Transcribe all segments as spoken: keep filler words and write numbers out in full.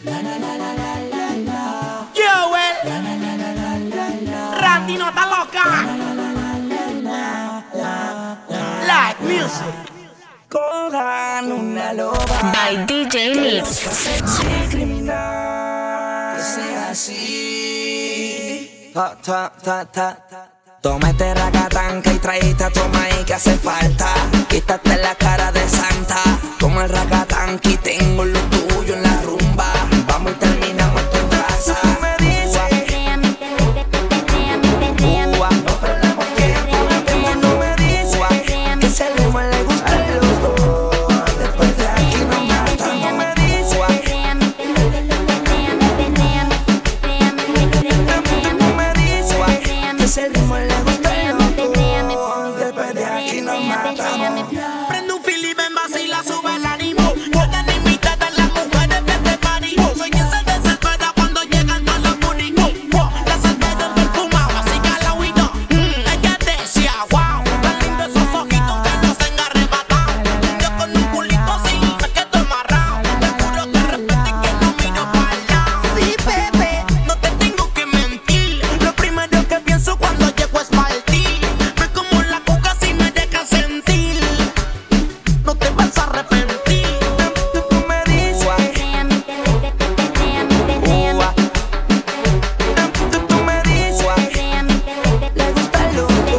Yo, Randy no está loca. Live music. Cojan una loba. By D J Mix. Sexy criminal. Que sea así. Ta, ta, ta, ta, ta. Toma este racatanca y traíste a tu maíz que hace falta. Quítate la cara de santa. Toma el racatanca y tengo lo tuyo en la rumba. Vamos y terminamos en tu casa. Tú me dices, Ua, no problema que matemos. No me dices que ese ritmo le gusta a los dos. Después de aquí nos matan. No me dices, no me dices que ese ritmo le gusta a los dos. Después de aquí nos matamos. Prende un fili, ven, vacila, sube el ánimo. Pueden imitar a las mujeres de este party. Soy quien se desespera cuando llegan todos los booty. La cerveza perfumada, así que la huida. Ella decía, wow, tan lindo esos ojitos que los tenga arrebatados. Yo con un culito así, es que estoy amarrado. Te juro que respeto y que no miro para allá. Sí, bebé, no te tengo que mentir. Lo primero que pienso cuando llego es partir. Ve como la cuca si me deja sentir. No te vas a arrepentir. Tú me dices, Ua. Tú, tú me dices, Ua. Le gusta el loco.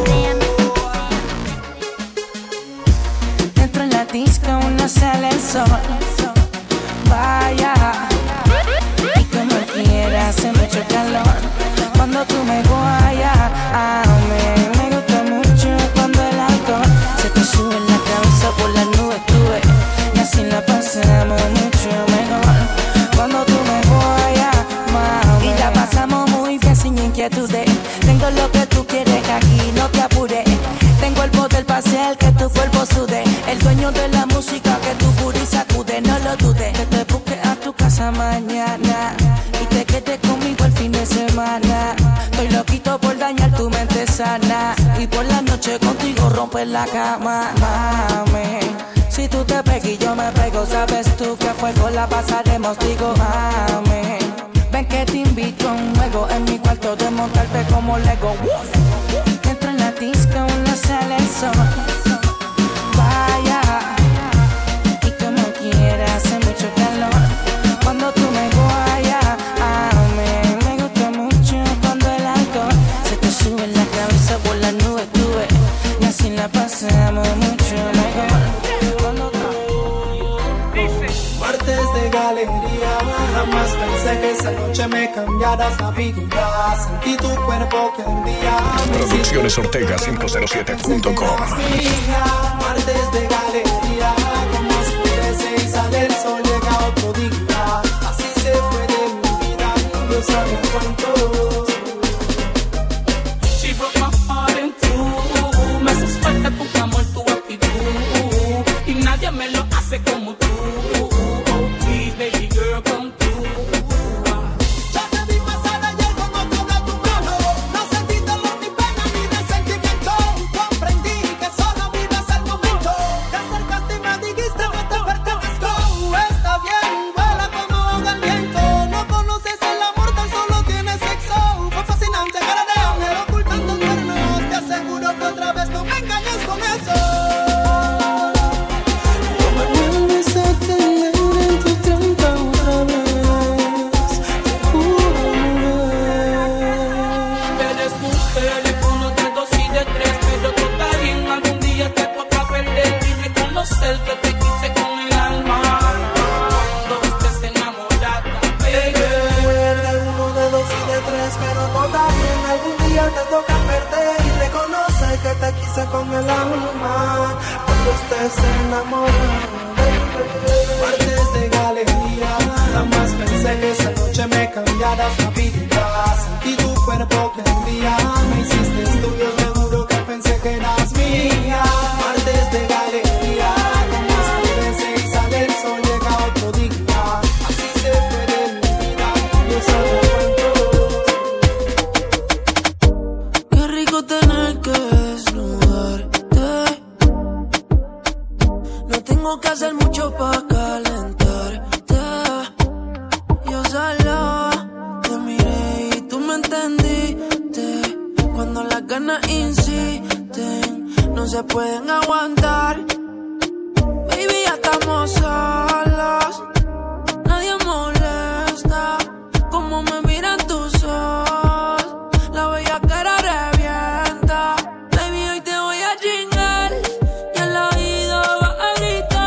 Entro en la disco, no sale el sol. Vaya, y como quiera hace mucho calor. Cuando tú me guayas, a mí me gusta mucho cuando el alcohol se te sube en la cabeza, por las nubes tuve. Y así la pasamos mucho mejor. Cuando tú me guayas, mami, y la pasamos muy bien sin inquietudes. Tengo lo que tú quieres aquí, no te apures. Tengo el poder para hacer que tu cuerpo sude. El dueño de la música que tu booty sacude, no lo dudes. Que te busque a tu casa mañana y te quedes conmigo el fin de semana. Estoy loquito por dañar tu mente sana y por la noche contigo romper la cama, mami. Si tú te pegas y yo me pego, sabes tú que a fuego la pasaremos, digo, mami. Ven que te invito a un juego en mi cuarto de montarte como Lego. Entro en la disco, no sale el sol. Vaya, y como quiera hace mucho calor. Cuando tú me guayas, a mí me gusta mucho cuando el alcohol se te sube en la cabeza, por las nubes tuve. Y así la pasamos mucho mejor. Cuando tú... Martes de galería, jamás pensé que esa noche me cambiaras la vida. Sentí tu cuerpo que un día me Producciones Ortega cinco cero siete punto com. Martes de galería, como oscurece y sale el sol, llega otro día. Así se fue de mi vida, no sabía cuánto. She broke my heart in two. Me haces falta tu amor, tu actitud, y nadie me lo hace como tú. Oh please baby girl, come through. Ya te vi pasar ayer con otro de tu mano. No sentí dolor ni pena ni resentimiento. Comprendí que solo vives el momento. Te acercaste y me dijiste que te pertenezco. Está bien, vuela como ahoga el viento. No conoces el amor, tan solo tienes sexo. Fue fascinante, cara de ángel ocultando cuernos. Te aseguro que otra vez no me engañes con eso. No me vuelves a tener en tu trampa otra vez. Te juro, mujer. Eres mujer y con los dedos y de tres, pero tú está bien, algún día te toca perder y reconocer que te quise con el alma. Cuando estés enamorada, baby. Recuerda uno de dos y de tres, pero todavía algún día te toca perder y reconoce que te quise con el alma. Cuando estés enamorada, martes de galería, jamás pensé que esa noche me cambiaras la vida. Sentí tu cuerpo que un día me hiciste tuyo, te juro que pensé que eras mía. Martes de galería, como oscurece y sale el sol, llega otro día. Así se fue de mi vida, no sabía cuánto. Qué rico tener que desnudarte. No tengo que hacer mucho pa' calentar. se pueden aguantar. Baby, ya estamos solos, nadie molesta como me miran tus ojos. La bellaquera revienta. Baby, hoy te voy a chingar y al oído vas a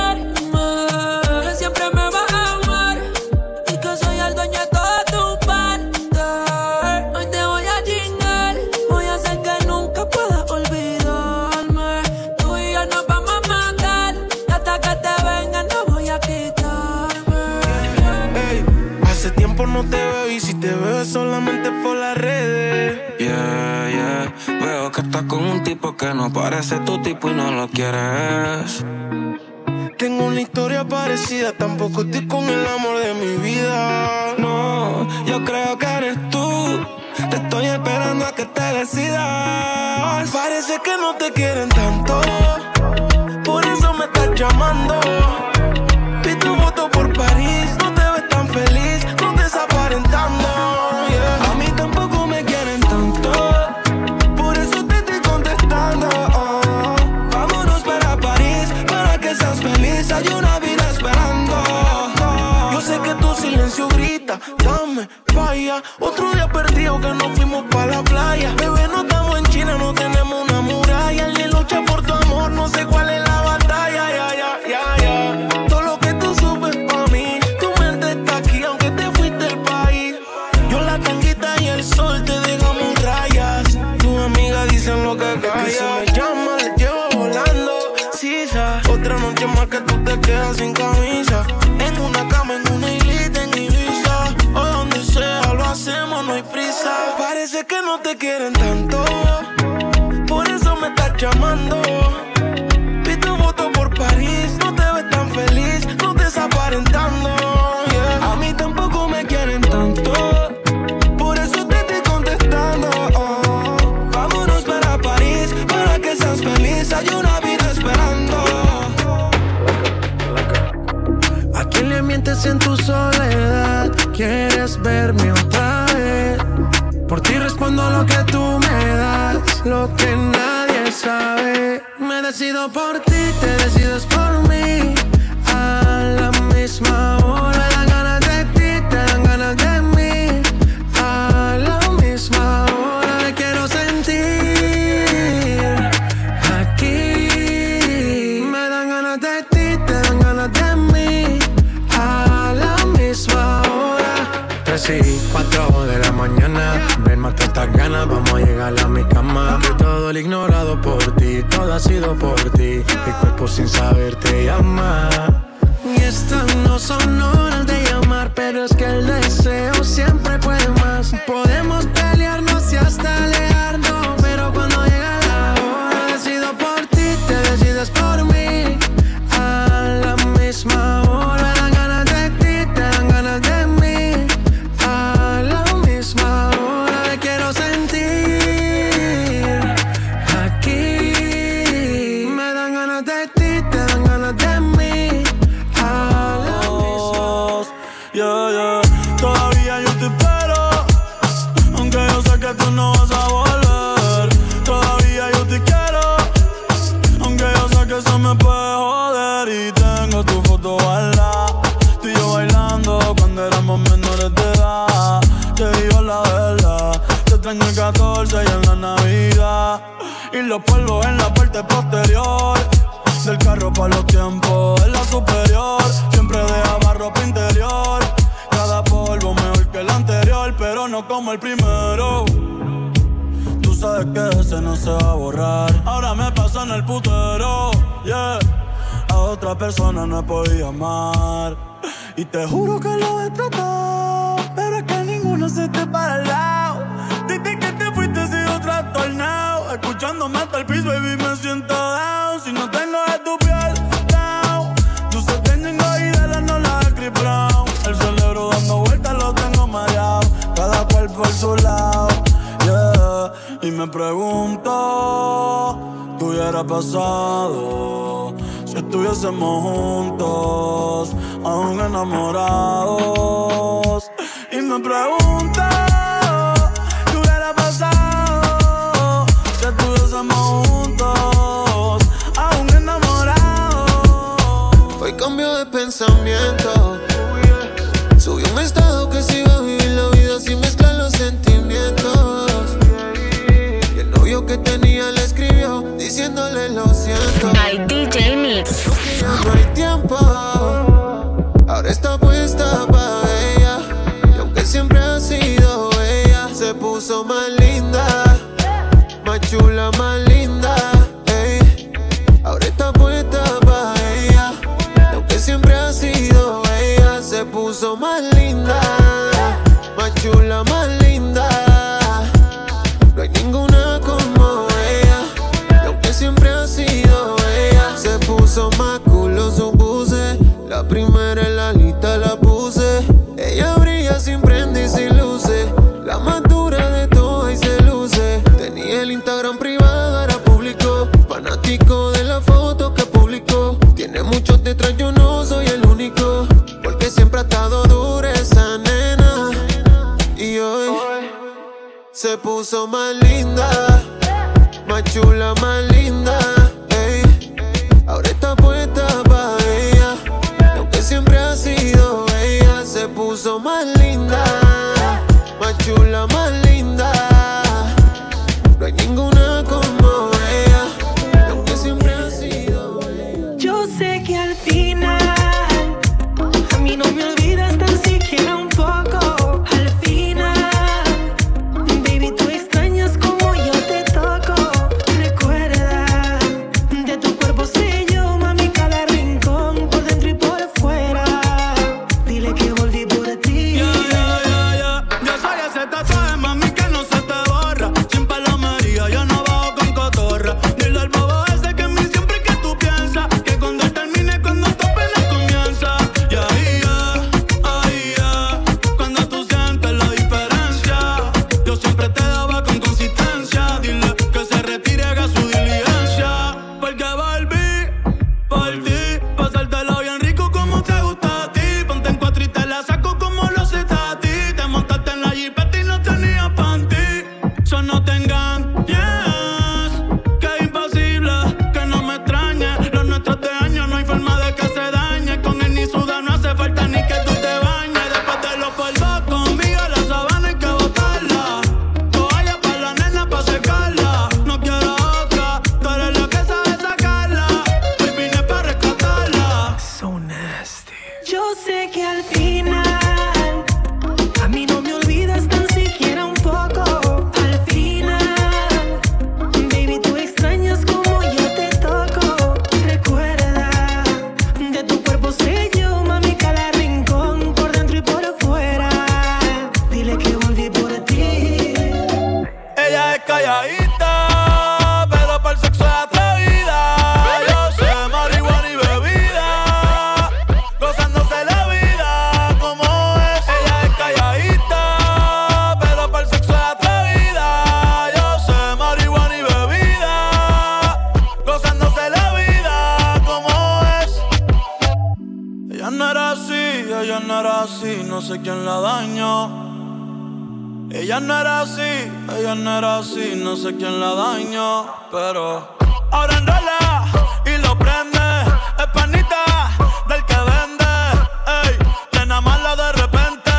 gritarme que siempre me vas a amar y que soy el dueño de toda tu parte. Hoy te voy a chingar, voy a hacer que nunca puedas olvidarme. Tú y yo nos vamos a matar y hasta que te venga no voy a quitarme. Ey, hace tiempo no te veo y si te veo es solamente por las redes. Yeah, yeah. Veo que estás con un tipo que no parece tu tipo y no lo quieres. Tengo una historia parecida, tampoco estoy con el amor de mi vida. No, yo creo que eres tú. Te estoy esperando a que te decidas. Parece que no te quieren tanto, por eso me estás llamando. Vi tu foto por París, no te ves tan feliz, no te estás aparentando. Yeah. A mí tampoco me quieren tanto, Por eso te estoy contestando. Oh. vámonos para París para que seas feliz. Hay una vida esperando. Yo sé que tu silencio grita, dame falla. Otro día perdido que nos fuimos pa' la playa. Bebé, no estamos en China, no tenemos una muralla. Alguien lucha por tu amor, no sé cuál es la batalla. Ya, ya, ya, ya. Todo lo que tú subes pa' mí, tu mente está aquí aunque te fuiste del país. Yo la tanguita y el sol te dejamos rayas. Tus amigas dicen lo que calla. Que si me llama, le llevo volando. Sisa, otra noche más que tú te quedas sin camisa. En una cama, en una islita, en Ibiza. O donde sea, lo hacemos, no hay prisa. Parece que no te quieren tanto, por eso me estás llamando. Vi tu foto por París, no te ves tan feliz, no te estás aparentando. Yeah. A mí tampoco me quieren tanto, Por eso te estoy contestando. Oh. vámonos para París para que seas feliz. Hay una vida esperando. ¿A quién le mientes en tu soledad? ¿Quieres verme otra vez? Por ti respondo lo que tú me das, lo que nadie sabe. Me decido por ti, te decides por mí. A la misma hora me dan ganas de ti, te dan ganas de mí. A la misma hora me quiero sentir aquí. Me dan ganas de ti, te dan ganas de mí. A la misma hora. Tres y cuatro de la mañana, ven, mata estas ganas, vamos a llegar a mi cama. Que todo el ignorado por ti, todo ha sido por ti. Mi cuerpo sin saber te llama. Y estas no son horas de llamar, pero es que el deseo siempre puede más. Podemos pelearnos y hasta alejarnos, pero cuando llega la hora decido por ti, te decides por mí. A la misma hora me dan ganas de ti, te dan ganas de mí. A la misma hora me quiero sentir aquí. Me dan ganas de ti, te dan ganas de mí. A la misma hora. Yeah, yeah. Todavía yo te espero, aunque yo sé que tú no vas a volver. Todavía yo te quiero, aunque yo sé que eso me puede joder. Y tengo tu foto guardada, tú y yo bailando cuando éramos menores de edad. Te digo la verdad, te extraño el catorce y en la Navidad. Y los polvos en la parte posterior del carro pa' los tiempos en la superior. Siempre dejaba ropa interior, cada polvo mejor que el anterior, pero no como el primero. Tú sabes que ese no se va a borrar. Ahora me paso en el putero, yeah. A otra persona no he podido amar, y te juro que lo he tratado, pero es que ninguno se te para al lado. Desde que te fuiste he sido trastornado, escuchándome hasta el piso, baby, me siento down. Si no tengo de tu piel, down. Tú se tienen y de la no la de Chris Brown. El cerebro dando vueltas lo tengo mareado, cada cual por su lado, yeah. Y me pregunto, ¿qué hubiera pasado si estuviésemos juntos, aún enamorados? Y me pregunto, ¿qué hubiera pasado si estuviésemos juntos, puesta pa' ella. Y aunque siempre ha sido ella, se puso más linda, más chula, más linda, ey. Ahora está puesta pa' ella. Y aunque siempre ha sido ella, se puso más linda, más chula, más linda. No hay ninguna como ella. Y aunque siempre ha sido ella, se puso más culo su puse. La primera en la lista la puse. Ella brilla sin prende y sin luces. La más dura de todas y se luce. Tenía el Instagram privado, ahora público. Fanático de la foto que publicó. Tiene muchos detrás, yo no soy el único. Porque siempre ha estado dura esa nena. Y hoy se puso más linda, más chula, más linda, ey. Ahora está puesta pa' ella. Y aunque siempre ha sido ella, se puso más linda, más chula, más linda. No hay ninguna como ella. Y aunque siempre ha sido ella. Yo sé que al final a mí no me olvidas tan siquiera un poco. Al final, baby, tú extrañas como yo te toco. Recuerda, de tu cuerpo sé yo, mami, cada rincón, por dentro y por fuera. Dile que volví por ti. Yeah, yeah, yeah, yeah. Yo soy ese tatuaje, mami, que no se te borra. Sin palomería, yo no bajo con cotorra. Dile al bobo ese que en mí siempre que tú piensas. Que cuando él termine, cuando tu pena comienza. Y ahí ya, ahí ya. Cuando tú sientes la diferencia. Yo siempre te daba con consistencia. Dile que se retire, haga su diligencia. Porque volví por ti. Pasártelo bien rico como te gusta a ti. Ponte en cuatro y te la saco como lo sé a ti. Te montaste en la jipeta y no tenías panty. So no te engañes, que es imposible que no me extrañe. Los nuestros de años no hay forma de que se dañe. Con él ni suda, no hace falta ni que tú te bañes. Después de los polvos conmigo, la sabana hay que botarla. Toalla pa' la nena pa' secarla. No quiero otra, tú eres la que sabe sacarla. Hoy vine pa' rescatarla. So nasty. Yo sé que al final a mí no me olvidas tan siquiera un poco. Al final, baby, tú extrañas como yo te toco. Recuerda, de tu cuerpo sé yo, mami, cada rincón, por dentro y por fuera. Dile que volví por ti. Ella es calladita, pero para el sexo es atrevida. Yo sé marihuana y bebida, gozándose la vida como es. Ella es calladita, pero para el sexo es atrevida. Yo sé marihuana y bebida, gozándose la vida como es. Ella no era así, ella no era así, no sé quién la dañó. Ella no era así, ella no era así, no sé quién la dañó. Pero ahora enrola y lo prende. Es panita del que vende. Ey, nena mala de repente.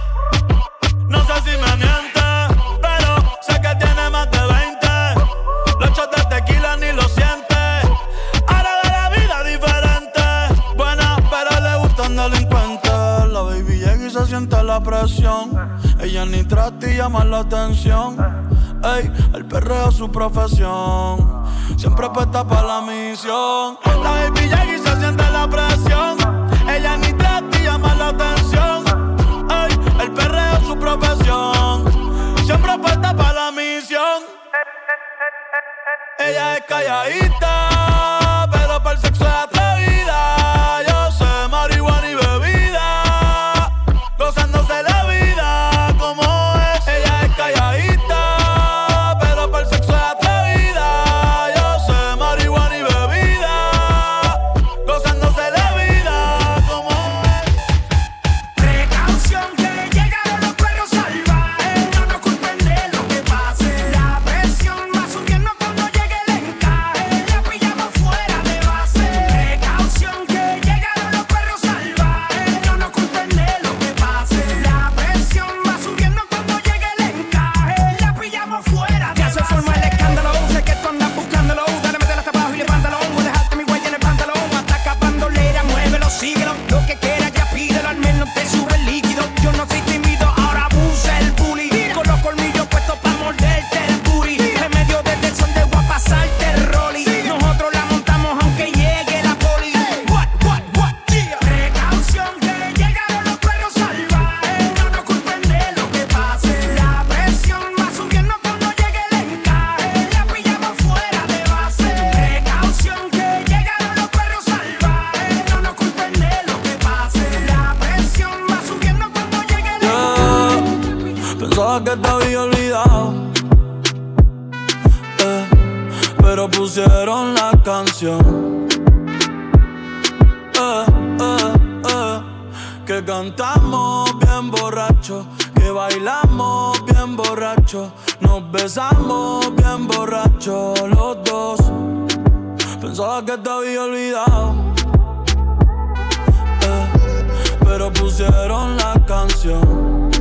No sé si me miente, pero sé que tiene más de veinte. Los shots de tequila ni lo siente. Ahora de la vida diferente. Buena, pero le gustan delincuentes. La baby llega y se siente la presión. Ella ni trata y llama la atención. Ey, el perreo es su profesión. Siempre puesta para la misión. La baby llega y se siente la presión. Ella ni trata y llama la atención. Ey, el perreo es su profesión. Siempre puesta para la misión. Ella es calladita, pero para el sexo es atrevida. Yo sé marihuana y bebida, gozándose la vida como es. Ella es calladita, pero para el sexo es atrevida. Yo sé marihuana y bebida, gozándose la vida como es. Precaución que llegaron los perros salvajes. No nos culpen de lo que pase. La presión va subiendo cuando llegue el encaje. La pilla Pensaba que te había olvidado, eh, pero pusieron la canción, eh, eh, eh, que cantamos bien borracho, que bailamos bien borracho, nos besamos bien borracho los dos. Pensaba que te había olvidado, eh, pero pusieron la canción,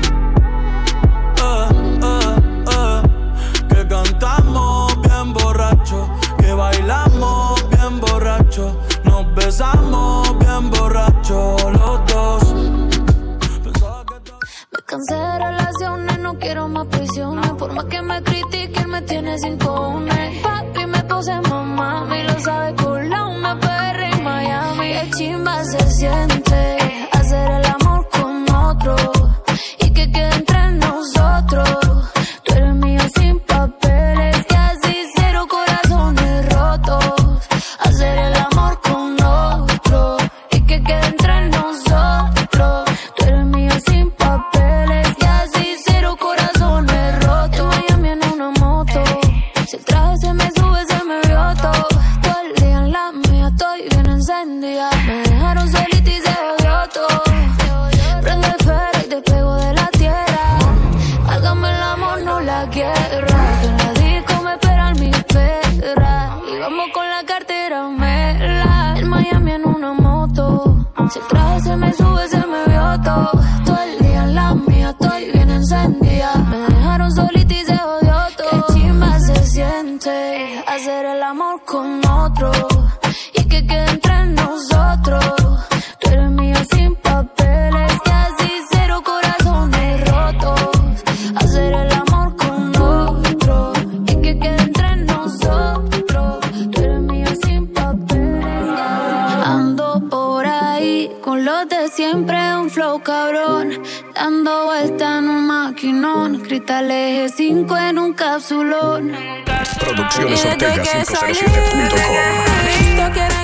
eh, eh, eh, que cantamos bien borracho, que bailamos bien borracho, nos besamos bien borracho los dos. Pensaba que te... Me cansé de relaciones, no quiero más prisiones. Por más que me critiquen, me tiene sin cojones. Papi me pose mamá, me lo sabe colar. Una perra en Miami, qué chimba se siente hacer el amor con otro y que quede entre nosotros. Tú eres mío sin papeles y así cero corazones rotos. Hacer el amor con otro y que quede entre nosotros. Tú eres mío sin papeles y así cero corazones rotos. En Miami en una moto, si el traje se me sube se me vio todo. Todo el día en la mía estoy bien encendida. Me dejaron solita y se odió todo. Prende el fuego y te pego de la tierra. Hágame el amor, no la guerra. Que en la disco me esperan mis perras. Y vamos con la cartera mela. En Miami en una moto, si el traje se me sube se me vio todo. Todo el día en la mía estoy bien encendida. Me dejaron solita y se odió todo. Qué chimba se siente hacer el amor con otro y que quede entre nosotros. Tú eres mío sin papeles y así cero corazones rotos. Hacer el amor con otro y que quede entre nosotros. Tú eres mío sin papeles y así. Ando por ahí con los de siempre, un flow cabrón. Dando vuelta en un maquinón. Cristales G cinco en un capsulón. Producciones Ortega cinco cero siete punto com. No quieren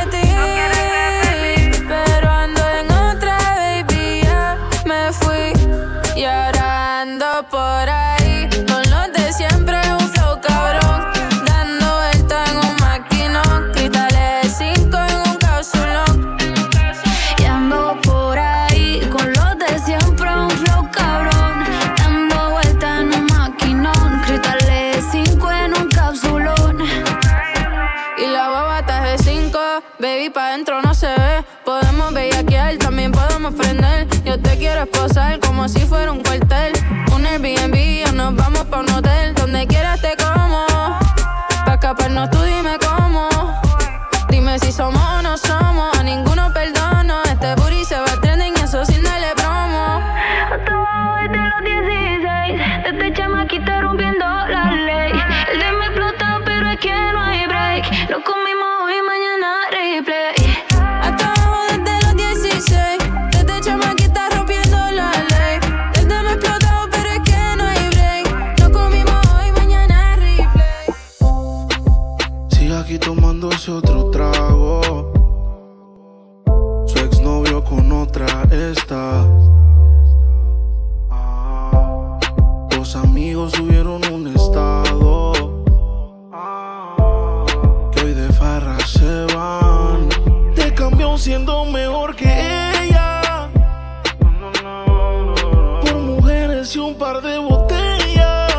repetir, pero ando en otra, baby, ya me fui. Y ahora ando por ahí con los de siempre, un flow cabrón. Dando vuelta en un maquinón. Cristales cinco en un capsulón. Y ando por ahí con los de siempre, un flow cabrón. Dando vuelta en un maquinón. Cristales cinco en un capsulón. Y la baba está G cinco, baby, pa' dentro no se ve. Podemos bellaquear, también podemos prender. Yo te quiero esposar como si fuera un cuartel. Un Airbnb o nos vamos pa' un hotel. Donde quieras te como, pa' escaparnos tú dime cómo. Dime si somos o no somos, a ninguno perdono. Este booty se va a trending, eso sin darle promo. Hasta abajo desde los dieciséis, desde chamaquita rompiendo la ley. El de me explota, pero es que no hay break. Lo comimos hoy, mañana replay. Hasta abajo desde los dieciséis, desde chamaquita rompiendo la ley. Desde me explotado, pero es que no hay break. Lo comimos hoy, mañana replay. Sigue aquí tomándose otro trago. Su exnovio con otra está. Ah, los amigos subieron un estado que hoy de farra se van. Te cambió siendo mejor que ella por mujeres y un par de botellas.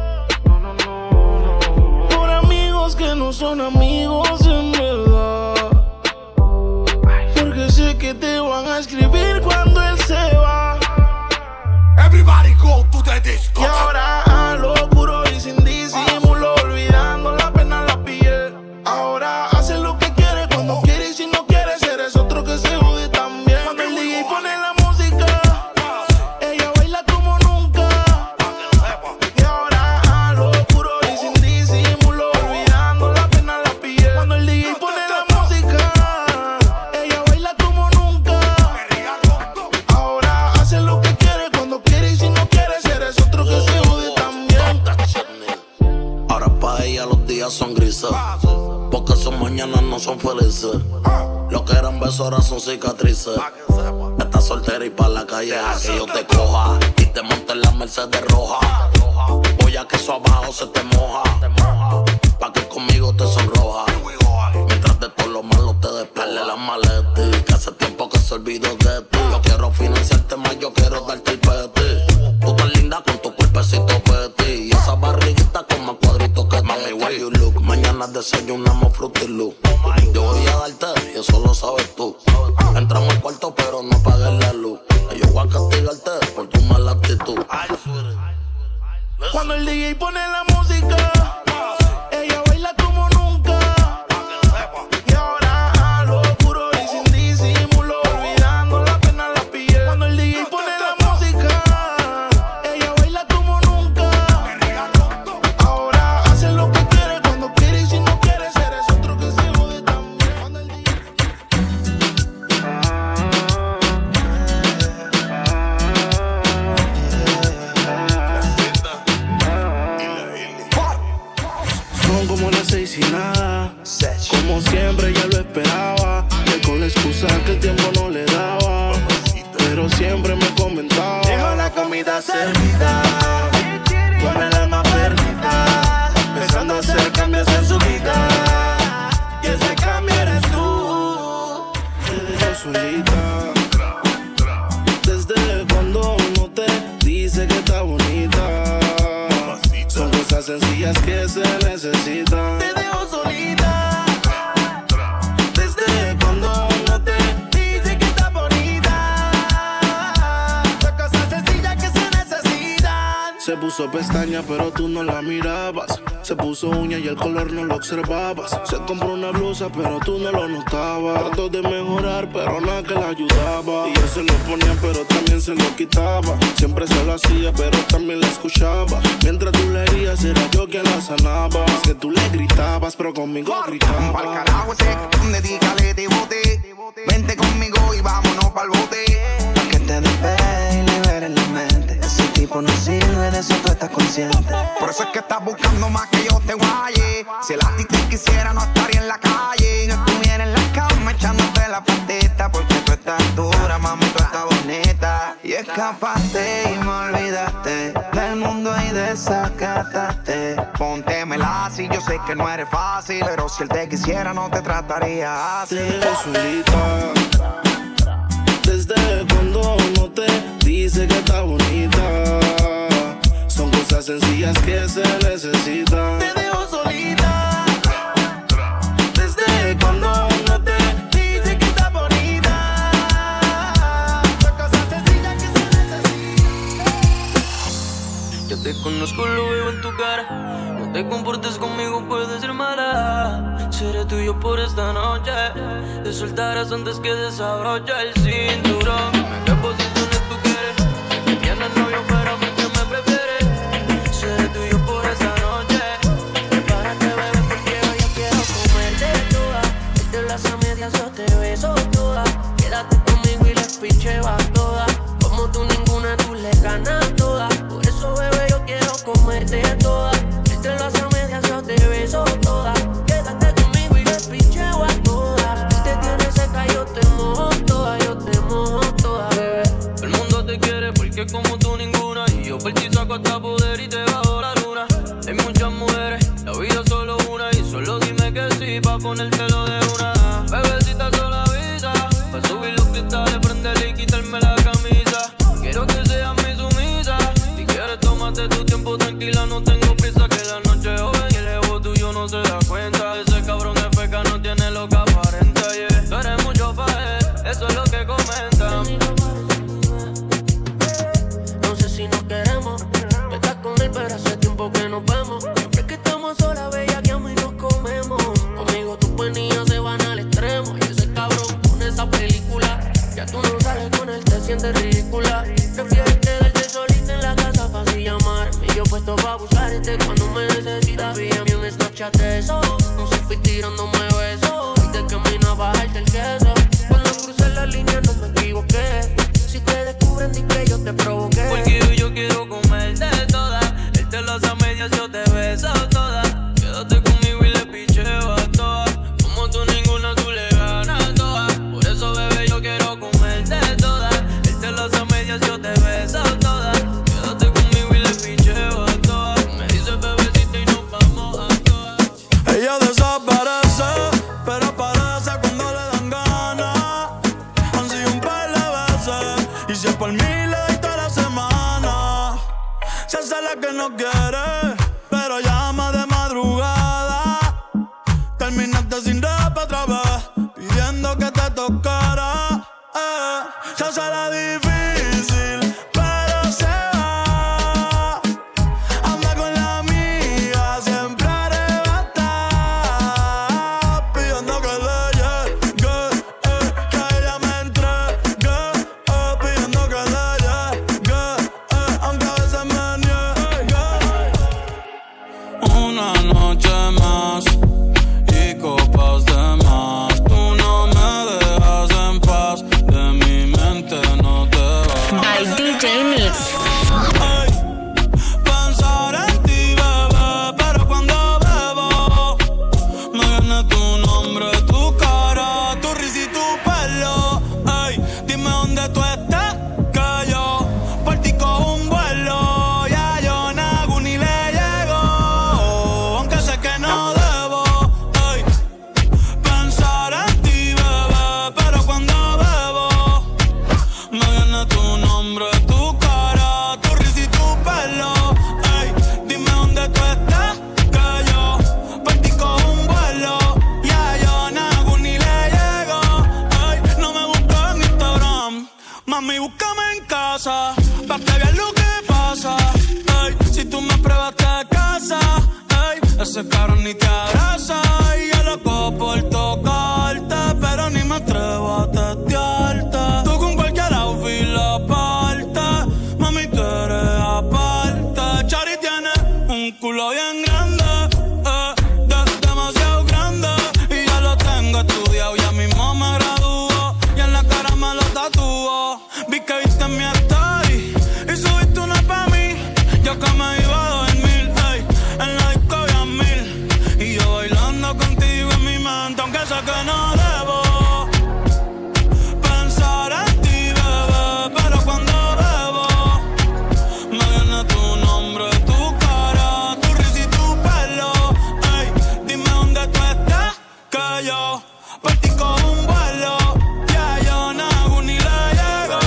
Por amigos que no son amigos en verdad. Porque sé que te van a escribir cuando él se va. Everybody go to the disco. Y ahora a lo puro y sin disimulo, olvidando la pena en la piel. Ahora hace lo que quiere cuando quiere y si no quiere ser es otro que se jode también. Cuando el D J pone la música, ella baila como nunca. Y ahora a lo puro y sin disimulo, olvidando la pena en la piel. Cuando el D J pone la música, ella baila como nunca. Ahora hace lo que quiere cuando quiere y si no quiere ser es otro que se jode también. Ahora pa' ella los días son grises, porque sus mañanas no son felices. Lo que eran besos ahora son cicatrices. Estás soltera y pa' la calle deja que yo te coja y te monte en la Mercedes roja. Voy a que eso abajo se te moja, pa' que conmigo te sonroja. Mientras de todo lo malo te despele la maleta, que hace tiempo que se olvidó de ti. Yo quiero financiarte más, yo quiero darte el peti. Tú tan linda con tu cuerpecito peti y esa barriguita con más cuadritos que mami, where you look. Mañana desayunamos Fruity Loop. Yo voy a darte y eso lo sabes tú. Entramos al cuarto pero no apagues la luz. Yo voy a castigarte por tu mala actitud. Cuando el D J pone la música, ella baila como nunca. Y ahora a lo puro y sin disimulo, olvidando la pena la piel. Cuando el D J pone la música, ella baila como nunca. Ahora hace lo que quiere, cuando quiere y si no quiere, eres otro que se jode también. Cuando el D J... Son como las seis y nada, como siempre ya lo esperaba. Que con la excusa que el tiempo no le daba, pero siempre me comentaba. Dejo la comida servida, con el alma perdida, pensando hacer cambios en su vida. Y ese cambio eres tú. Te dejo solita. Desde cuando uno te dice que está bonita, son cosas sencillas que se necesitan. Te dejo solita. Desde cuando uno te dice que está bonita, son cosas sencillas que se necesitan. Se puso pestaña pero tú no la mirabas. Se puso uña y el color no lo observabas. Se compró una blusa pero tú no lo notabas. Trató de mejorar pero nada que la ayudaba. Y él se lo ponía pero también se lo quitaba. Siempre se lo hacía pero también la escuchaba. Mientras tú le herías era yo quien la sanaba. Es que tú le gritabas pero conmigo gritaba. Pa'l carajo ese, dedícale de bote. Vente conmigo y vámonos pa'l bote. Pa' que te despegues y liberes la mente. Ese tipo no sirve, de eso tú estás consciente. Por eso es que estás buscando más que yo te guaye. Si el a ti te quisiera no estaría en la calle. No estuviera en la cama echándote la patita. Porque tú estás dura, mami, tú estás bonita. Y escapaste y me olvidaste del mundo y desacataste. Póntemela así, yo sé que no eres fácil, pero si él te quisiera no te trataría así. Te dejo solita. Desde cuando uno te dice que está bonita, son cosas sencillas que se necesitan. Te dejo solita. Desde cuando uno te dice que está bonita, son cosas sencillas que se necesitan. Yo te conozco, lo veo en tu cara. No te comportes conmigo, puedes ser mala. Seré tuyo por esta noche. Te soltarás antes que desabroche el cinturón. Dime qué posiciones tú quieres. Que tienes novio, pero a mí que me prefieres. Seré tuyo por esta noche. Prepárate, bebé, porque hoy yo quiero comerte toda. Desde las a medias yo te beso toda. Quédate conmigo y les picheo a todas. Como tú ninguna, tú le ganas todas. Por eso, bebé, yo quiero comerte toda. Desde las a medias yo te beso toda. Quédate conmigo y les picheo a todas. Si te tienes seca yo te mojo toda. Yo te mojo toda, bebé. El mundo te quiere porque como tú ninguna. Y yo por ti saco hasta poder y te bajo la luna. Hay muchas mujeres, la vida es solo una. Y solo dime que sí pa' ponértelo de una. Bebecita sola avisa, pa' subir los cristales, prenderle y quitarme la camisa. Quiero que seas mi sumisa. Si quieres tómate tu tiempo tranquila, no tengo prisa. Que la noche es joven y el ego tuyo no se da cuenta. Ese cabrón de feca no tiene lo que aparenta, yeah. Tú eres mucho pa' él, eso es lo que comentan. No sé si nos queremos. Tú estás con él pero hace tiempo que nos vemos. Siempre que estamos solas, bella, que a mí nos comemos. Conmigo tus penillas se van al extremo. Y ese cabrón con esa película. Ya tú no sales con él, te sientes ridícula. Prefieres quedarte solita en la casa pa' así llamarme. Y yo puesto pa' buscarte cuando me necesitas. Envíame un Snapchat de eso. No sé, fui tirándome besos. Y te camino a bajarte el queso. Cuando crucé la línea no me equivoqué. Si te descubren, di que yo te provoqué. Porque hoy yo quiero comerte toda. Él te las a medias, yo te beso toda. Quédate conmigo y le picheo a todas. Como tú ninguna, tú le ganas todas. Por eso, bebé, yo quiero comerte toda. Él te las a medias, yo te beso toda. Y si es por mí, le doy toda la semana. Se hace la que no quiere, pero llama de madrugada. Terminaste sin rap otra vez, pidiendo que te tocara. Eh, se hace la difícil, pero se va. Anda con la amiga, siempre arrebata, pidiendo que le llegue, eh, que ella me entregue, eh, pidiendo que le llegue, eh, aunque a veces me niegue. Una noche más y copas de más. Tú no me dejas en paz, de mi mente no te vas. By D J Mix. Ay, pensar en ti, bebé, pero cuando bebo me viene tu nombre, tu cara, tu risa y tu pelo. Ay, dime dónde tú estás, que yo por ti cojo un vuelo. Ya yo nago ni le llego, aunque sé que no debo. Ay, pensar en ti, bebé, pero cuando bebo me viene tu nombre, tu cara, tu risa y tu pelo. Ay, dime dónde tú estás, que yo por ti cojo un vuelo. Ya yo nago ni le llego. Ay, no me busques en Instagram, mami, búscame en casa, pa' que veas lo que pasa. Ay, si tú me pruebas te casa, ay, ese cabrón ni te abraza. Y yo loco por tocarte, pero ni me atrevo a testearte. Tú con cualquier outfit la parte, mami, tú eres aparte. Chari tiene un culo bien grande, eh, de- demasiado grande. Y ya lo tengo estudiado, ya mismo me graduó. Y en la cara me lo tatúo. Vi que viste mi story y subiste una pa' mí. Yo que me iba a dormir, ey, en la disco había mil. Y yo bailando contigo en mi mente, aunque sé que no debo pensar en ti, bebé, pero cuando bebo me viene tu nombre, tu cara, tu risa y tu pelo. Ey, dime dónde tú estás, que yo por ti cojo un vuelo. Ya yo nago ni le llego.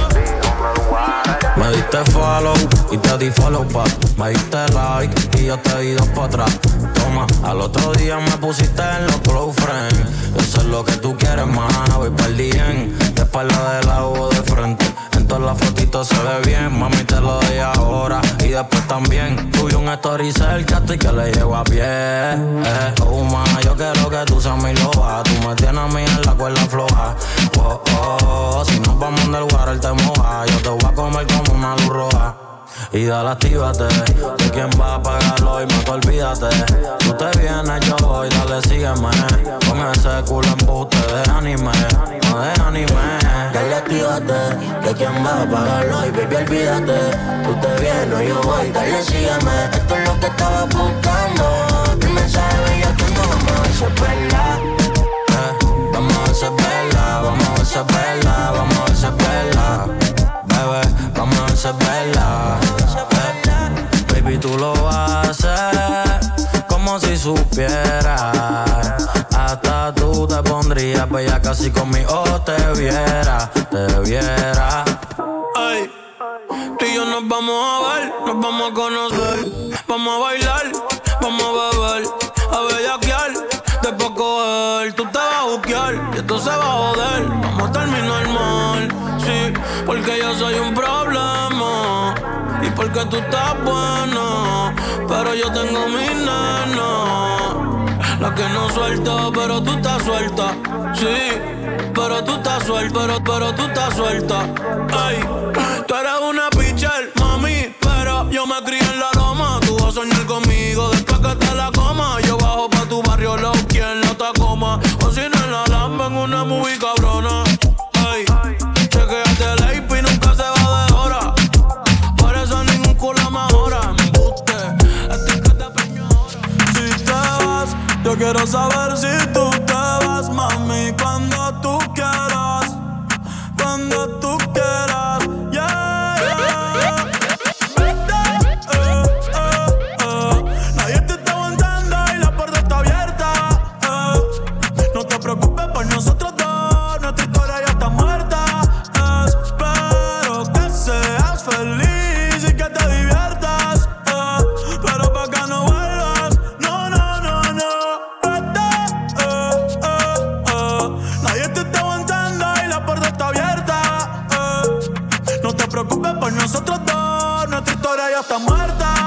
Me diste follow y te di follow back. Me diste like y yo te di dos pa' atrás. Toma, al otro día me pusiste en los close friends. Eso es lo que tú quieres, más. Voy pa'l bien, de espalda de lado o de frente. En todas las fotitos se ve bien, mami, te lo doy ahora y después también. Tuve un story cerca y que le llego a pie. Eh, oh, ma, yo quiero que tú seas mi loba. Tú me tienes a mí en la cuerda floja. Oh, oh, si nos vamos del water te moja. Yo te voy a comer como una luz roja. Y dale, actívate, de quién va a pagarlo y más te olvídate. Tú te vienes, yo voy, dale, sígueme. Con ese culo embuste de anime, no de anime. Dale, actívate, de quién va a pagarlo y baby, olvídate. Tú te vienes, yo voy, dale, sígueme. Esto es lo que estaba buscando. Tu mensaje veía que no vamos a ver si es verdad. Eh, vamos a ver si es verdad, vamos a ver si es verdad, vamos a ver si es verdad. Bebé, vamos a ver si es verdad. Eh, baby, tú lo haces como si supieras. Hasta tú te pondrías bella casi conmigo te viera, te viera. Ay, tú y yo nos vamos a ver, nos vamos a conocer. Vamos a bailar, vamos a beber, a bellaquear. Después coger, tú te vas a buquear y esto se va a joder. Vamos a terminar mal, sí, porque yo soy un problema y porque tú estás bueno, pero yo tengo mi nena, la que no suelta, pero tú estás suelta, sí, pero tú estás suelta, pero, pero tú estás suelta. Ay, tú eres una pitcher, mami, pero yo me crié en la loma. Tú vas a soñar conmigo después que te la coma. Yo bajo pa' tu barrio, low, quien no te coma. O si no en la lamba en una movie cabrona. Ay, chequeate el A P y nunca se va de hora. Por eso ningún culo mejora. Me guste, este que te peño ahora. Si te vas, yo quiero saber si tú te vas, mami, cuando tú quieras. Cuando tú quieras, yeah. preocupes por nosotros dos, nuestra historia ya está muerta.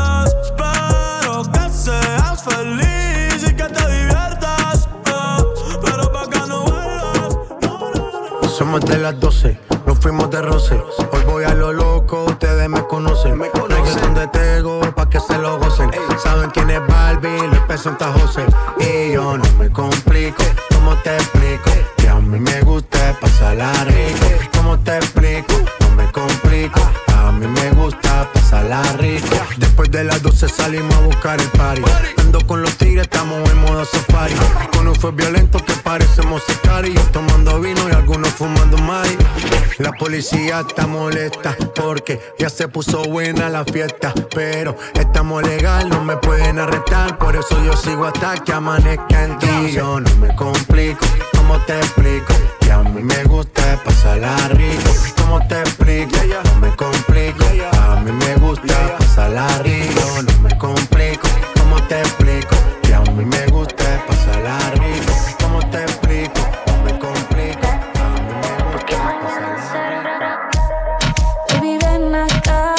Espero que seas feliz y que te diviertas, eh, pero pa' que no vuelvas. No, no, no. Somos de las doce, nos fuimos de roce. Hoy voy a lo loco, ustedes me conocen. Me conocen de Tego, pa' que se lo gocen. Ey. Saben quién es Barbie, les presenta José. Y yo no me complico, ¿cómo te explico? Que a mí me gusta pasarla rico. ¿Cómo te explico? No me complico. A mí me gusta pasarla rico. Después de las doce salimos a buscar el party. Ando con los tigres, estamos en modo safari. Con un fue violento que parecemos sicarios. Tomando vino y algunos fumando mari. La policía está molesta porque ya se puso buena la fiesta. Pero estamos legal, no me pueden arrestar. Por eso yo sigo hasta que amanezca en ti. Yo no me complico, ¿cómo te explico? Que a mí me gusta pasarla rico. ¿Cómo te explico? No me complico, a mí me gusta pasarla rico. No me complico, ¿cómo te explico? Que a mí me gusta pasarla rico. ¿Cómo te explico? No me complico, a mí me gusta pasarla rico. Baby, ven acá,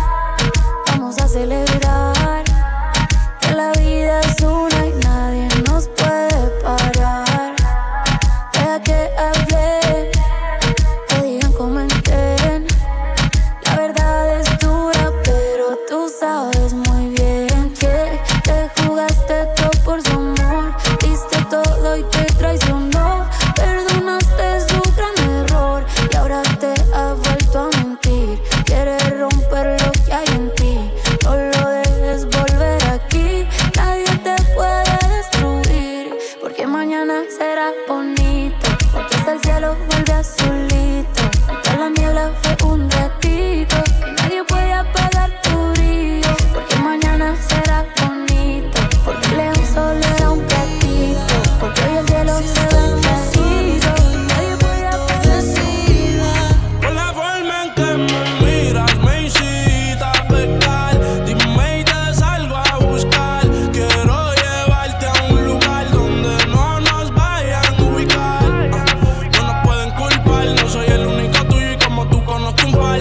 vamos a celebrar que la vida es una y nadie nos puede parar. Deja que hable, que digan, comenten. La verdad es dura, pero tú sabes muy bien que te jugaste todo por su amor. Diste todo y te traicionó. Perdonaste su gran error y ahora te ha vuelto a mentir. Quieres romper lo que hay en ti, no lo dejes volver aquí. Nadie te puede destruir, porque mañana será bonito, porque hasta el cielo vuelve azulito. Hasta la niebla fue un ratito y nadie puede apagar tu brillo, porque mañana será bonito, porque lejos solo era un platito, porque hoy el cielo se ve clarito y nadie puede apagar tu vida. Por la forma en que me miras me incita a pecar. Dime y te salgo a buscar. Quiero llevarte a un lugar donde no nos vayan a ubicar. Ah, no nos pueden culpar, no soy el único tuyo y como tú conozco un par.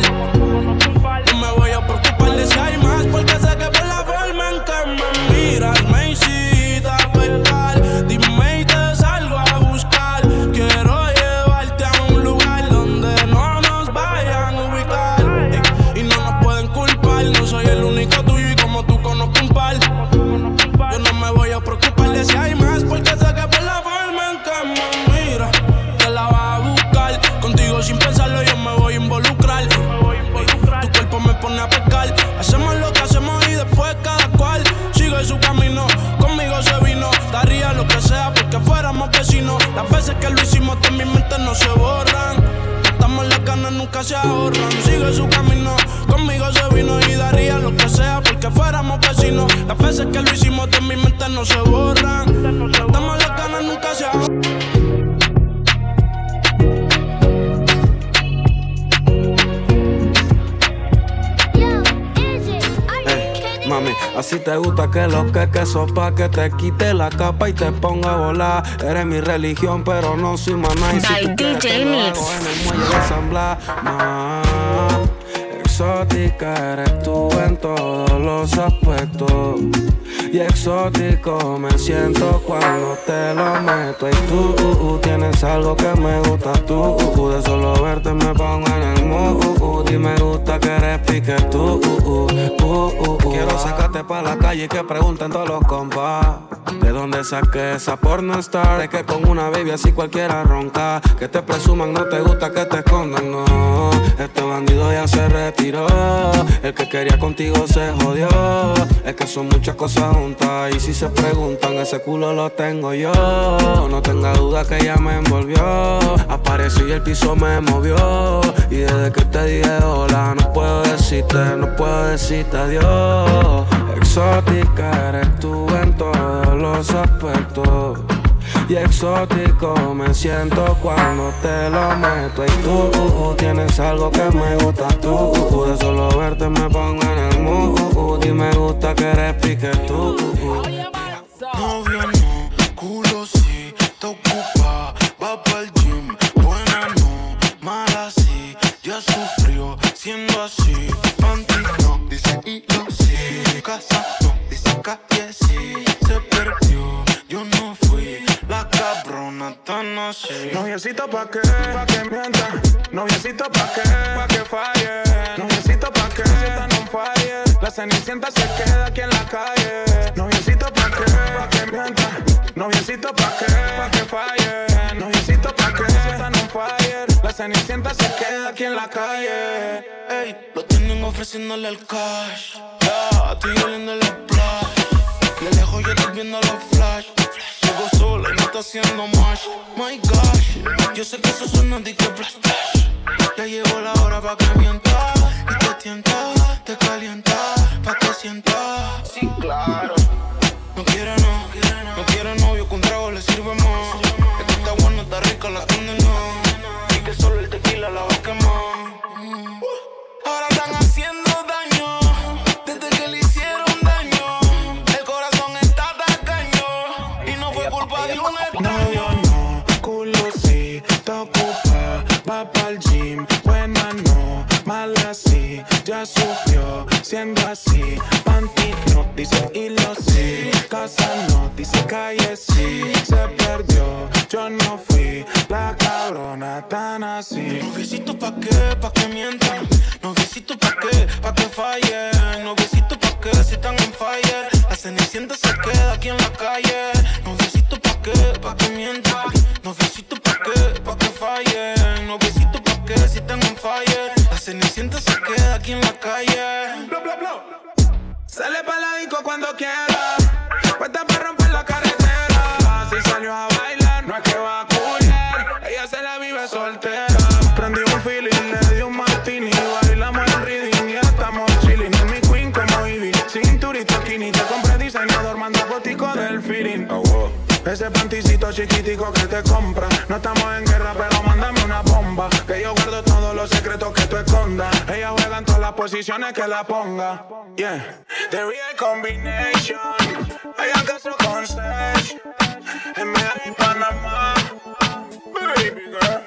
No me voy a preocupar de si hay más, porque sé que por la forma en que me miras me incita a pecar. Dime y te salgo a buscar. Quiero llevarte a un lugar donde no nos vayan a ubicar. Ey, y no nos pueden culpar, no soy el único tuyo y como tú conozco un par. Yo no me voy a preocupar de si hay más, porque sé que por la forma en que me mira te la vas a buscar. Contigo sin pensarlo yo me voy a involucrar. Ey, tu cuerpo me pone a pecar. Hacemos lo que hacemos y después cada cual sigue su camino. Conmigo se vino, daría lo que sea porque fuéramos vecinos. Las veces que lo hicimos de mi mente no se borran. Estamos las ganas, nunca se ahorran. Sigue su camino, conmigo se vino y daría lo que sea porque fuéramos vecinos. Las veces que lo hicimos de mi mente no se borran. Estamos las ganas, nunca se ahorran. Mami, así te gusta que lo que que sopa, que te quite la capa y te ponga a volar. Eres mi religión, pero no soy maná. Y si tú quieres te lo hago en el muelle de San Blas. Más exótica eres tú en todos los aspectos. Y exótico me siento cuando te lo meto. Y tú uh, uh, tienes algo que me gusta tú. Uh, uh, de solo verte me pongo en el mood. Uh, uh, y me gusta que eres pique tú. Uh, uh, uh, uh, uh. Quiero sacarte pa' la calle y que pregunten todos los compas de dónde saqué esa pornostar. De que con una baby así cualquiera ronca. Que te presuman, no te gusta que te escondan, no. Este bandido ya se retiró. El que quería contigo se jodió. Es que son muchas cosas juntas y si se preguntan, ese culo lo tengo yo. No tenga duda que ella me envolvió. Apareció y el piso me movió. Y desde que te dije hola, no puedo decirte, no puedo decirte adiós. Exótica eres tú en todos los aspectos. Y exótico me siento cuando te lo meto. Y tú uh, uh, tienes algo que me gusta tú. Uh, uh, de solo verte me pongo en el mood. Uh, uh, y me gusta que eres pique tú. Uh, uh. Novio no, culo sí, te ocupa, va pa'l gym. Buena no, mala sí, ya sufrió. siendo así. Panty no dice hilo, sí. Casa no dice calle, sí. Se perdió, yo no fui la cabrona tan así. Noviecito pa' qué, pa' que mienta. Noviecito pa' qué, pa' que falle. Noviecito pa' qué, si están on fire. La cenicienta se queda aquí en la calle. Noviecito pa' qué, pa' que mienta. Noviecito pa' qué, pa' que falle. Noviecito pa' qué, si están on fire. La cenicienta se queda aquí en la calle. Ey, lo tienen ofreciéndole el cash. Ya, estoy oliendo el splash. De lejos yo estoy viendo los flash. Llego sola y no está haciendo mash. My gosh, yo sé que eso suena de que flash, flash. Ya llegó la hora pa' que mienta. Y te tienta, te calienta, pa' que sienta. Sí, claro. No quiere no, no quiere novio, con trago le sirve más. Es que está buena, está rica la condena. Y que solo el tequila la va a quemar. Ahora están haciendo daño, desde que le hicieron daño. El corazón está tacaño, y no fue culpa de un Novio no, culo sí, te ocupa, va pa'l gym. Buena no, mala sí, ya sufrió, siendo así. Panty no, dice hilo sí. Casa no, dice calle sí. Se perdió, yo no fui la cabrona tan así. Noviecito pa' qué, pa' que mientan. Noviecito pa' qué, pa' que fallen. Noviecito pa' qué, si están on fire. La cenicienta se queda aquí en la calle. Noviecito pa' qué, pa' que mientan. Noviecito pa' qué, pa' que fallen. Noviecito pa' qué, si están on fire. La cenicienta se queda aquí en la calle. Bla, bla, bla. Sale pa' la disco cuando quiera. Puesta pa' romper la carretera. Si salió a bailar, no es que va a culiar. Ella se la vive soltera. Prendí un feeling, le di un martini. Bailamos el reading y estamos chilling. En mi queen como Ivy. Cinturito skinny, te compré diseñador. Manda fotico del feeling. Oh, wow. Ese panticito chiquitico que te compra. No estamos en guerra, pero mándame una bomba. Que yo guardo todos los secretos que tú escondas. Ella juega en todas las posiciones que la ponga. Yeah, the real combination. Hagan caso con Sech. En Miami, Panamá. Baby girl.